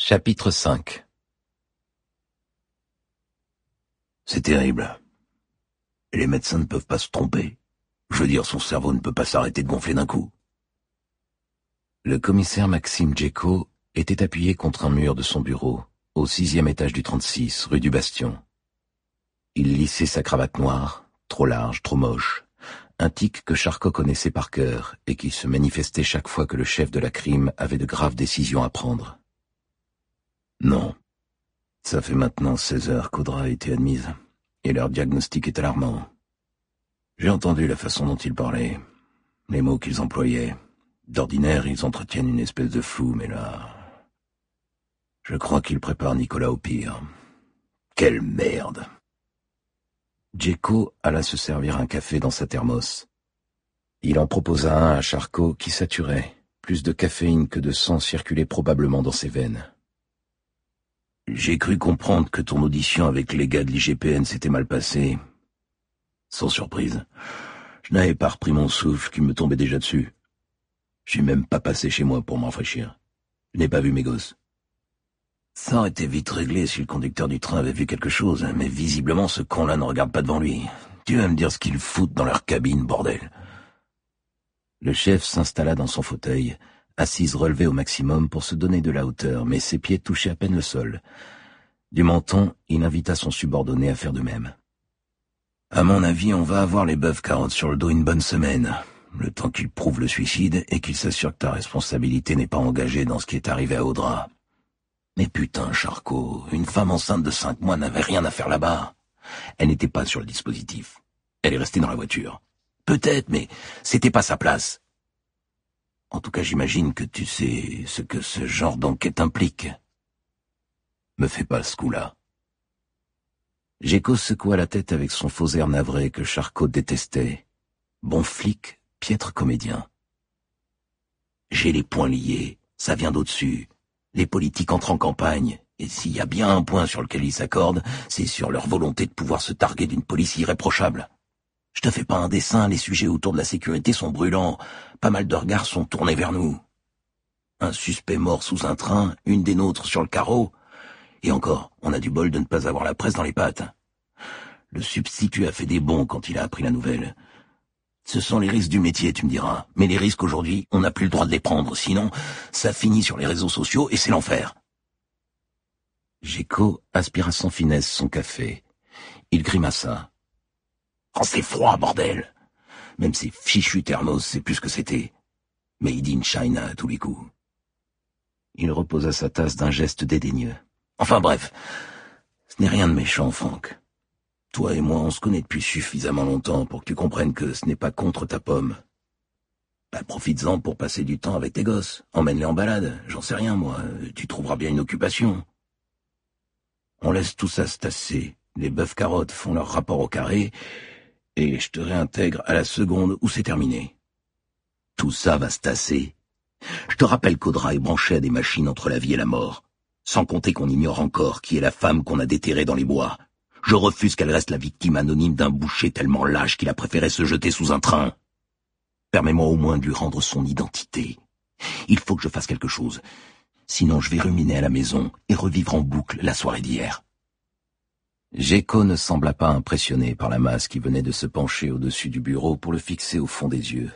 Chapitre 5. C'est terrible. Et les médecins ne peuvent pas se tromper. Je veux dire, son cerveau ne peut pas s'arrêter de gonfler d'un coup. Le commissaire Maxime Djeko était appuyé contre un mur de son bureau, au 6e étage du 36, rue du Bastion. Il lissait sa cravate noire, trop large, trop moche, un tic que Charcot connaissait par cœur et qui se manifestait chaque fois que le chef de la crime avait de graves décisions à prendre. Non. Ça fait maintenant 16 heures qu'Audra a été admise, et leur diagnostic est alarmant. J'ai entendu la façon dont ils parlaient, les mots qu'ils employaient. D'ordinaire, ils entretiennent une espèce de flou, mais là... Je crois qu'ils préparent Nicolas au pire. Quelle merde! Djeko alla se servir un café dans sa thermos. Il en proposa un à Charcot qui saturait. Plus de caféine que de sang circulait probablement dans ses veines. J'ai cru comprendre que ton audition avec les gars de l'IGPN s'était mal passée. Sans surprise, je n'avais pas repris mon souffle qui me tombait déjà dessus. Je suis même pas passé chez moi pour m'en rafraîchir. Je n'ai pas vu mes gosses. Ça aurait été vite réglé si le conducteur du train avait vu quelque chose, mais visiblement ce con-là ne regarde pas devant lui. Tu vas me dire ce qu'ils foutent dans leur cabine, bordel. Le chef s'installa dans son fauteuil, assise relevée au maximum pour se donner de la hauteur, mais ses pieds touchaient à peine le sol. Du menton, il invita son subordonné à faire de même. À mon avis, on va avoir les bœufs carottes sur le dos une bonne semaine, le temps qu'ils prouvent le suicide et qu'ils s'assurent que ta responsabilité n'est pas engagée dans ce qui est arrivé à Audra. Mais putain, Charcot, une femme enceinte de 5 mois n'avait rien à faire là-bas. Elle n'était pas sur le dispositif. Elle est restée dans la voiture. Peut-être, mais c'était pas sa place. En tout cas, j'imagine que tu sais ce que ce genre d'enquête implique. Me fais pas ce coup-là. Djeko secoua la tête avec son faux air navré que Charcot détestait. Bon flic, piètre comédien. J'ai les poings liés, ça vient d'au-dessus. Les politiques entrent en campagne, et s'il y a bien un point sur lequel ils s'accordent, c'est sur leur volonté de pouvoir se targuer d'une police irréprochable. Je te fais pas un dessin, les sujets autour de la sécurité sont brûlants. Pas mal de regards sont tournés vers nous. Un suspect mort sous un train, une des nôtres sur le carreau. Et encore, on a du bol de ne pas avoir la presse dans les pattes. Le substitut a fait des bonds quand il a appris la nouvelle. Ce sont les risques du métier, tu me diras. Mais les risques aujourd'hui, on n'a plus le droit de les prendre. Sinon, ça finit sur les réseaux sociaux et c'est l'enfer. Djeko aspira sans finesse son café. Il grimaça. Oh, c'est froid, bordel. Même ces fichus thermos, c'est plus ce que c'était. Made in China à tous les coups. Il reposa sa tasse d'un geste dédaigneux. Enfin bref, ce n'est rien de méchant, Franck. Toi et moi, on se connaît depuis suffisamment longtemps pour que tu comprennes que ce n'est pas contre ta pomme. Bah, profites-en pour passer du temps avec tes gosses. Emmène-les en balade, j'en sais rien, moi. Tu trouveras bien une occupation. On laisse tout ça se tasser. Les bœufs carottes font leur rapport au carré, et je te réintègre à la seconde où c'est terminé. Tout ça va se tasser. Je te rappelle qu'Audra est branchée à des machines entre la vie et la mort. Sans compter qu'on ignore encore qui est la femme qu'on a déterrée dans les bois. Je refuse qu'elle reste la victime anonyme d'un boucher tellement lâche qu'il a préféré se jeter sous un train. Permets-moi au moins de lui rendre son identité. Il faut que je fasse quelque chose. Sinon je vais ruminer à la maison et revivre en boucle la soirée d'hier. Djeko ne sembla pas impressionné par la masse qui venait de se pencher au-dessus du bureau pour le fixer au fond des yeux.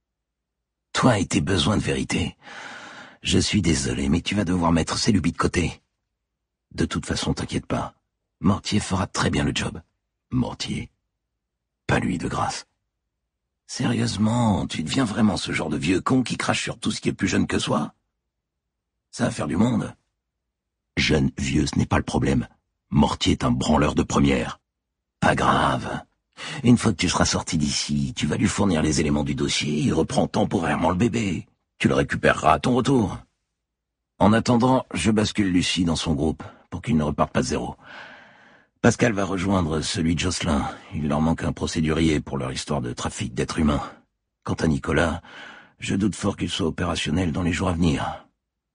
Toi et tes besoins de vérité. Je suis désolé, mais tu vas devoir mettre ces lubies de côté. De toute façon, t'inquiète pas. Mortier fera très bien le job. Mortier? Pas lui, de grâce. Sérieusement, tu deviens vraiment ce genre de vieux con qui crache sur tout ce qui est plus jeune que soi? Ça va faire du monde. Jeune, vieux, ce n'est pas le problème. Mortier est un branleur de première. Pas grave. Une fois que tu seras sorti d'ici, tu vas lui fournir les éléments du dossier, il reprend temporairement le bébé. Tu le récupéreras à ton retour. En attendant, je bascule Lucie dans son groupe, pour qu'il ne reparte pas de zéro. Pascal va rejoindre celui de Jocelyn. Il leur manque un procédurier pour leur histoire de trafic d'êtres humains. Quant à Nicolas, je doute fort qu'il soit opérationnel dans les jours à venir.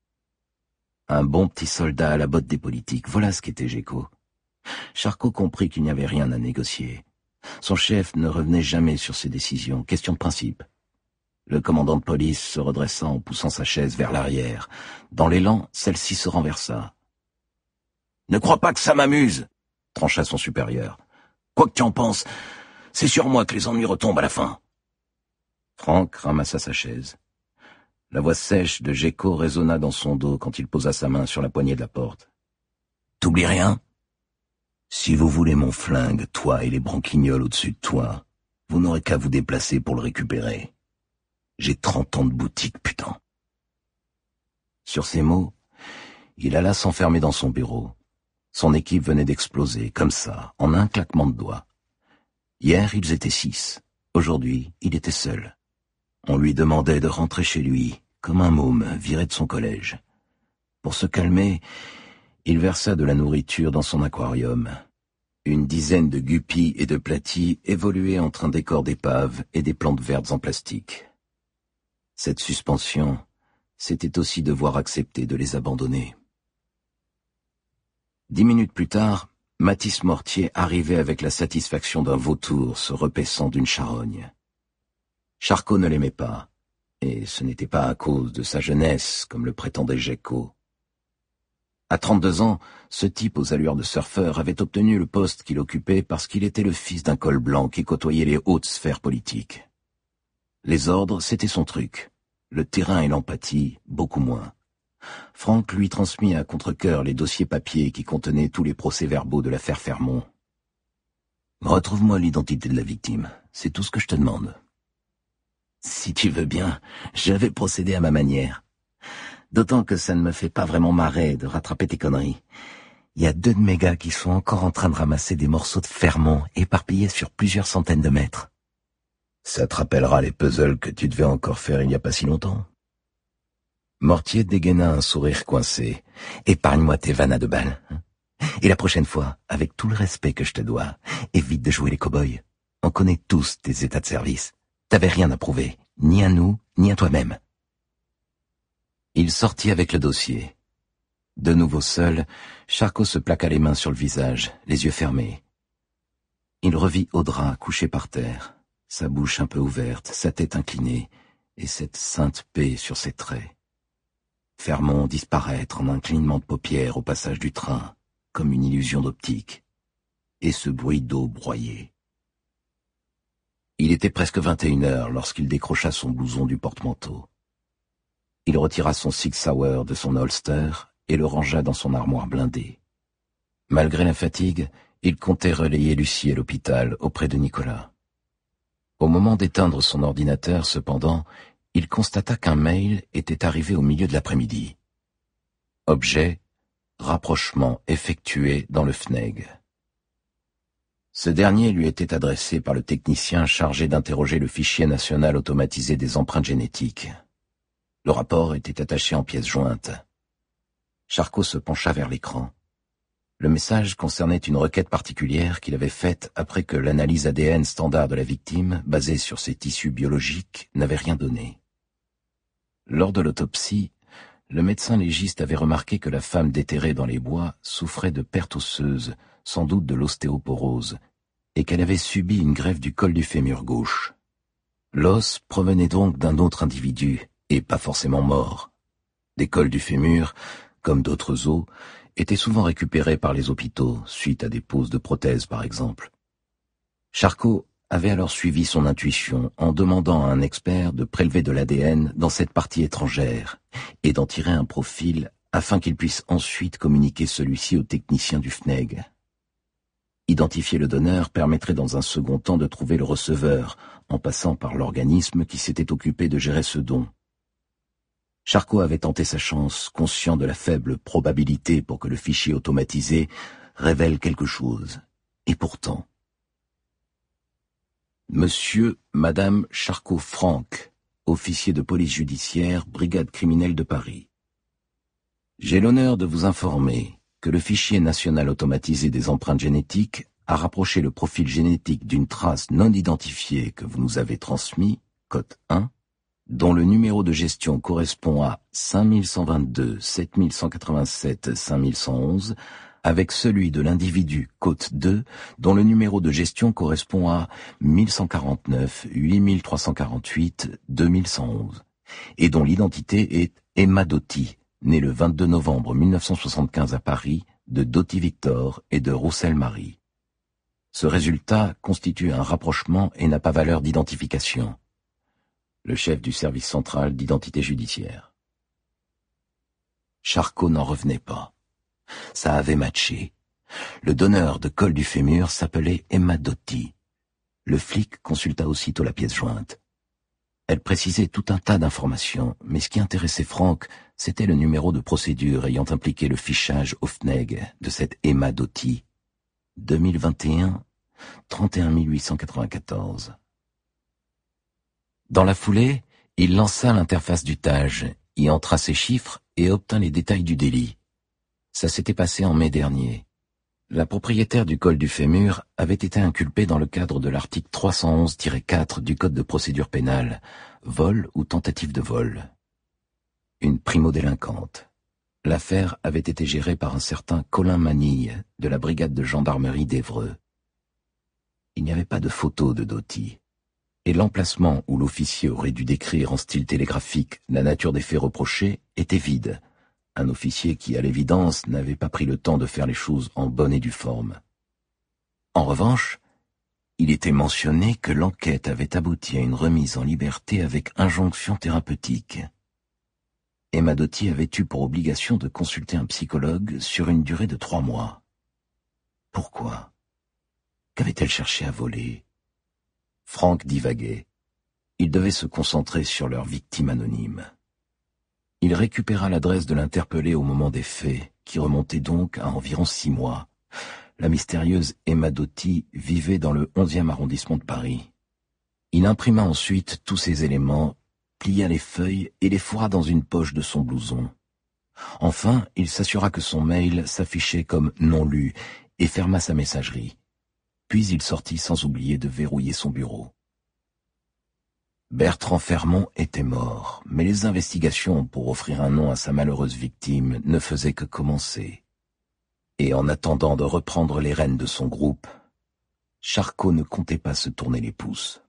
Un bon petit soldat à la botte des politiques, voilà ce qu'était Djeko. Charcot comprit qu'il n'y avait rien à négocier. Son chef ne revenait jamais sur ses décisions, question de principe. Le commandant de police se redressa en poussant sa chaise vers l'arrière. Dans l'élan, celle-ci se renversa. « Ne crois pas que ça m'amuse !» trancha son supérieur. « Quoi que tu en penses, c'est sur moi que les ennuis retombent à la fin. » Frank ramassa sa chaise. La voix sèche de Gecko résonna dans son dos quand il posa sa main sur la poignée de la porte. « T'oublies rien ? Si vous voulez mon flingue, toi et les branquignoles au-dessus de toi, vous n'aurez qu'à vous déplacer pour le récupérer. J'ai 30 ans de boutique, putain. » Sur ces mots, il alla s'enfermer dans son bureau. Son équipe venait d'exploser, comme ça, en un claquement de doigts. Hier, ils étaient 6. Aujourd'hui, il était seul. On lui demandait de rentrer chez lui, comme un môme viré de son collège. Pour se calmer, il versa de la nourriture dans son aquarium. Une dizaine de guppies et de platies évoluaient entre un décor d'épave et des plantes vertes en plastique. Cette suspension, c'était aussi devoir accepter de les abandonner. 10 minutes plus tard, Mathis Mortier arrivait avec la satisfaction d'un vautour se repaissant d'une charogne. Charcot ne l'aimait pas, et ce n'était pas à cause de sa jeunesse, comme le prétendait Gecko. À 32 ans, ce type aux allures de surfeur avait obtenu le poste qu'il occupait parce qu'il était le fils d'un col blanc qui côtoyait les hautes sphères politiques. Les ordres, c'était son truc. Le terrain et l'empathie, beaucoup moins. Frank lui transmit à contre-cœur les dossiers papiers qui contenaient tous les procès-verbaux de l'affaire Fermont. « Retrouve-moi l'identité de la victime, c'est tout ce que je te demande. » « Si tu veux bien, je vais procéder à ma manière. D'autant que ça ne me fait pas vraiment marrer de rattraper tes conneries. Il y a 2 de mes gars qui sont encore en train de ramasser des morceaux de Fermont éparpillés sur plusieurs centaines de mètres. Ça te rappellera les puzzles que tu devais encore faire il n'y a pas si longtemps. » Mortier dégaina un sourire coincé. « Épargne-moi tes vannes à 2 balles. Et la prochaine fois, avec tout le respect que je te dois, évite de jouer les cow-boys. On connaît tous tes états de service. T'avais rien à prouver, ni à nous, ni à toi-même. » Il sortit avec le dossier. De nouveau seul, Charcot se plaqua les mains sur le visage, les yeux fermés. Il revit Audra couchée par terre, sa bouche un peu ouverte, sa tête inclinée, et cette sainte paix sur ses traits. Fermont disparaître en un clignement de paupières au passage du train, comme une illusion d'optique, et ce bruit d'eau broyée. Il était presque 21h lorsqu'il décrocha son blouson du porte-manteau. Il retira son Sig Sauer de son holster et le rangea dans son armoire blindée. Malgré la fatigue, il comptait relayer Lucie à l'hôpital auprès de Nicolas. Au moment d'éteindre son ordinateur, cependant, il constata qu'un mail était arrivé au milieu de l'après-midi. Objet, rapprochement effectué dans le FNEG. Ce dernier lui était adressé par le technicien chargé d'interroger le fichier national automatisé des empreintes génétiques. Le rapport était attaché en pièces jointes. Charcot se pencha vers l'écran. Le message concernait une requête particulière qu'il avait faite après que l'analyse ADN standard de la victime, basée sur ses tissus biologiques, n'avait rien donné. Lors de l'autopsie, le médecin légiste avait remarqué que la femme déterrée dans les bois souffrait de perte osseuse, sans doute de l'ostéoporose, et qu'elle avait subi une greffe du col du fémur gauche. L'os provenait donc d'un autre individu, et pas forcément mort. Des cols du fémur, comme d'autres os, étaient souvent récupérés par les hôpitaux, suite à des poses de prothèses par exemple. Charcot avait alors suivi son intuition en demandant à un expert de prélever de l'ADN dans cette partie étrangère, et d'en tirer un profil afin qu'il puisse ensuite communiquer celui-ci au technicien du FNEG. Identifier le donneur permettrait dans un second temps de trouver le receveur, en passant par l'organisme qui s'était occupé de gérer ce don. Charcot avait tenté sa chance, conscient de la faible probabilité pour que le fichier automatisé révèle quelque chose. Et pourtant... Monsieur, Madame Charcot-Franck, officier de police judiciaire, brigade criminelle de Paris. J'ai l'honneur de vous informer que le fichier national automatisé des empreintes génétiques a rapproché le profil génétique d'une trace non identifiée que vous nous avez transmis, code 1, dont le numéro de gestion correspond à 5122 7187 5111, avec celui de l'individu Côte 2, dont le numéro de gestion correspond à 1149 8348 2111, et dont l'identité est Emma Doty, née le 22 novembre 1975 à Paris, de Doty Victor et de Roussel Marie. Ce résultat constitue un rapprochement et n'a pas valeur d'identification. Le chef du service central d'identité judiciaire. Charcot n'en revenait pas. Ça avait matché. Le donneur de col du fémur s'appelait Emma Doty. Le flic consulta aussitôt la pièce jointe. Elle précisait tout un tas d'informations, mais ce qui intéressait Franck, c'était le numéro de procédure ayant impliqué le fichage au FNEG de cette Emma Doty. 2021, 31 894. Dans la foulée, il lança l'interface du TAJ, y entra ses chiffres et obtint les détails du délit. Ça s'était passé en mai dernier. La propriétaire du col du fémur avait été inculpée dans le cadre de l'article 311-4 du Code de procédure pénale, vol ou tentative de vol. Une primo-délinquante. L'affaire avait été gérée par un certain Colin Manille de la brigade de gendarmerie d'Évreux. Il n'y avait pas de photo de Doty, et l'emplacement où l'officier aurait dû décrire en style télégraphique la nature des faits reprochés était vide. Un officier qui, à l'évidence, n'avait pas pris le temps de faire les choses en bonne et due forme. En revanche, il était mentionné que l'enquête avait abouti à une remise en liberté avec injonction thérapeutique. Emma Doty avait eu pour obligation de consulter un psychologue sur une durée de 3 mois. Pourquoi? Qu'avait-elle cherché à voler? Franck divaguait. Il devait se concentrer sur leur victime anonyme. Il récupéra l'adresse de l'interpellé au moment des faits, qui remontait donc à environ 6 mois. La mystérieuse Emma Doty vivait dans le 11e arrondissement de Paris. Il imprima ensuite tous ces éléments, plia les feuilles et les fourra dans une poche de son blouson. Enfin, il s'assura que son mail s'affichait comme non lu et ferma sa messagerie. Puis il sortit sans oublier de verrouiller son bureau. Bertrand Fermont était mort, mais les investigations pour offrir un nom à sa malheureuse victime ne faisaient que commencer. Et en attendant de reprendre les rênes de son groupe, Charcot ne comptait pas se tourner les pouces.